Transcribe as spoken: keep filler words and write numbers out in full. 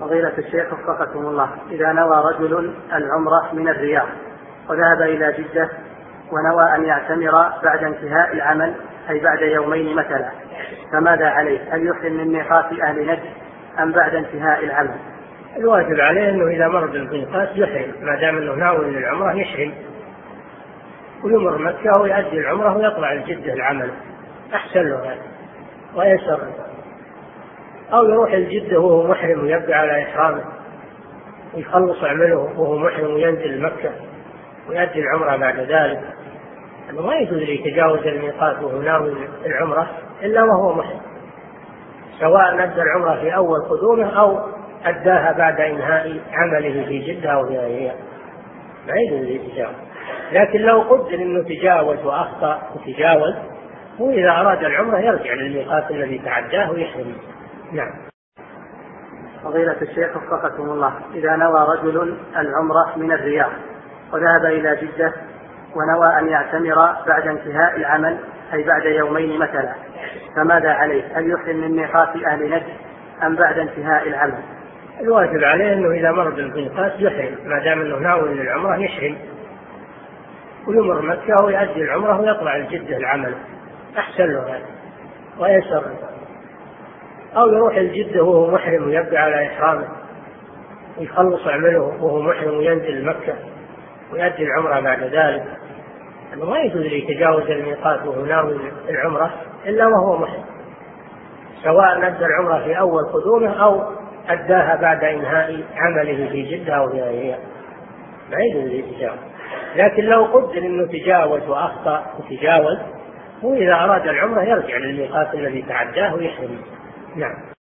فضيلة الشيخ وفقكم الله، إذا نوى رجل العمرة من الرياض وذهب إلى جدة ونوى أن يعتمر بعد انتهاء العمل أي بعد يومين مثلا، فماذا عليه؟ هل يحرم من ميقات أهل نجد أم بعد انتهاء العمل؟ الواجب عليه أنه إذا مر بالميقات يحرم، ما دام أنه ناوي للعمرة يحرم ويمر مكة ويؤدي العمرة ويطلع الجدة العمل، أحسن له هذا ويسر. أو يروح الجدة وهو محرم ويبقى على إحرامه ويخلص عمله وهو محرم وينزل مكة ويؤدي العمرة بعد ذلك. أنه ما يجوز يتجاوز الميقات وهو ناوي العمرة إلا وهو محرم، سواء أدى العمرة في أول قدومه أو أداها بعد إنهاء عمله في جدة أو في غيرها، ما يجوز يتجاوز. لكن لو قدر أنه تجاوز وأخطأ وتجاوز، وإذا أراد العمرة يرجع للميقات الذي تعداه ويحرم. نعم. فضيلة الشيخ وفقكم الله، إذا نوى رجل العمرة من الرياض وذهب إلى جدة ونوى أن يعتمر بعد انتهاء العمل أي بعد يومين مثلا، فماذا عليه؟ هل يحرم من ميقات أهل نجد أم بعد انتهاء العمل؟ الواجب عليه أنه إذا مر بالميقات يحرم، ما دام أنه ناوي للعمرة يحرم ويمر مكة ويؤدي العمرة ويطلع الجدة العمل، أحسن له هذا ويسر. أو يروح الجدة وهو محرم ويبقى على إحرامه ويخلص عمله وهو محرم وينزل مكة ويؤدي العمرة بعد ذلك. أنه ما يجوز يتجاوز الميقات وهو ناوي العمرة إلا وهو محرم، سواء أدى العمرة في أول قدومه أو أداها بعد إنهاء عمله في جدة أو في غيرها، ما يجوز يتجاوز. لكن لو قدر أنه تجاوز وأخطأ وتجاوز، وإذا أراد العمرة يرجع للميقات الذي تعداه ويحرم. نعم.